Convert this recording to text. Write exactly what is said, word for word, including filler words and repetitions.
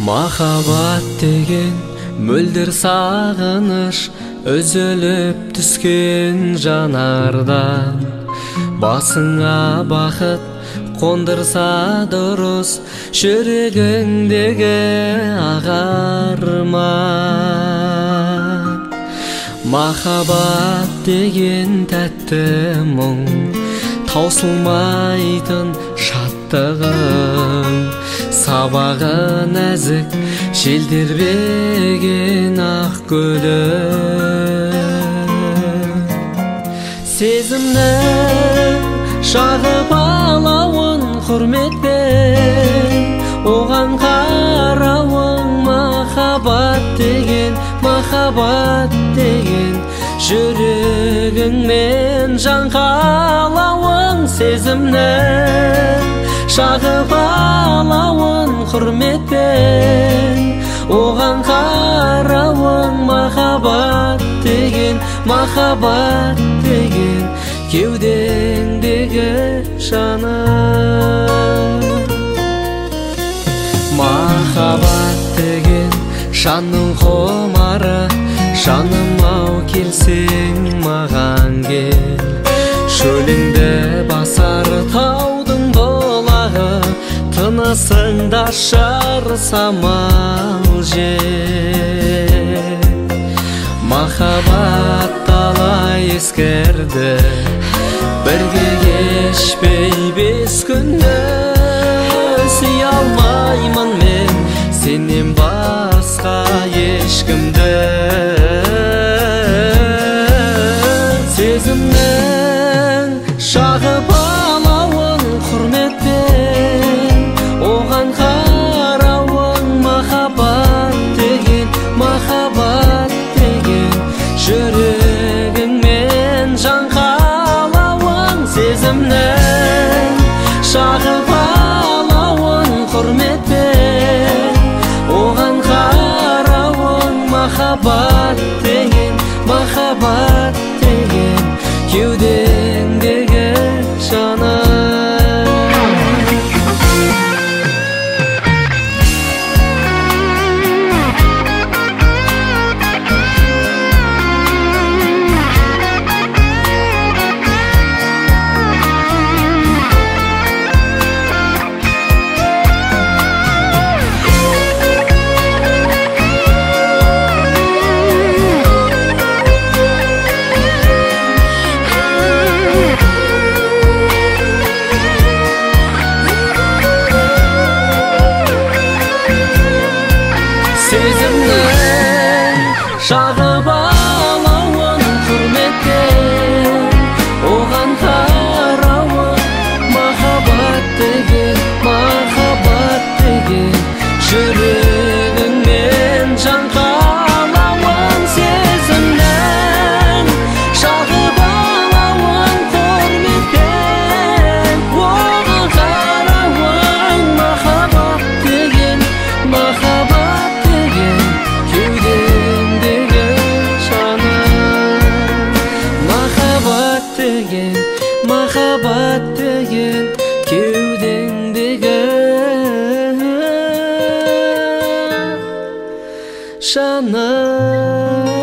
Махаббат деген мөлдір сағыныш, үзіліп түскен жанардан. Басыңа бақыт қондырса дұрыс, жүрегіңдегі ағарман. Махаббат деген тәтті мұң, таусылмайтын шаттығың. Сабағы нәзік желдербеген ақ гүлің. Сезімнің шағып алауын құрметпен, оған қарауың. Махаббат деген, махаббат деген, жүрегіңмен жан қалауың. Сезімнің шағып алауын құрметпен, оған қарауың. Махаббат деген, махаббат деген, кеудеңдегі жаным. Махаббат деген жанның құмары, жаным-ау келсең маған кел. Шөліңді басар таудың бұлағы, тынысыңды ашар самал жел. Махаббат талай ескерді, бірге кешпей бес күнді. Сүйе алмаймын мен сенен басқа ешкімді. Сезімнің шағып алауын құрметпен, оған қарауың. Махаббат деген, махаббат деген, жүрегіңмен жан қалауың. Сезімнің шағып алауын құрметпен, оған қарауың. Махаббат деген, махаббат деген, кеудеңдегі жаным. Сезімнің шағып алауын құрметпен, оған қарауың. Махаббат деген, махаббат деген, жүрегіңмен жан қалауың. Сезімнің шағып алауын құрметпен, оған қарауың. Махаббат деген, махаббат деген, кеудеңдегі жаным. Махаббат деген, махаббат деген, кеудеңдегі жаным.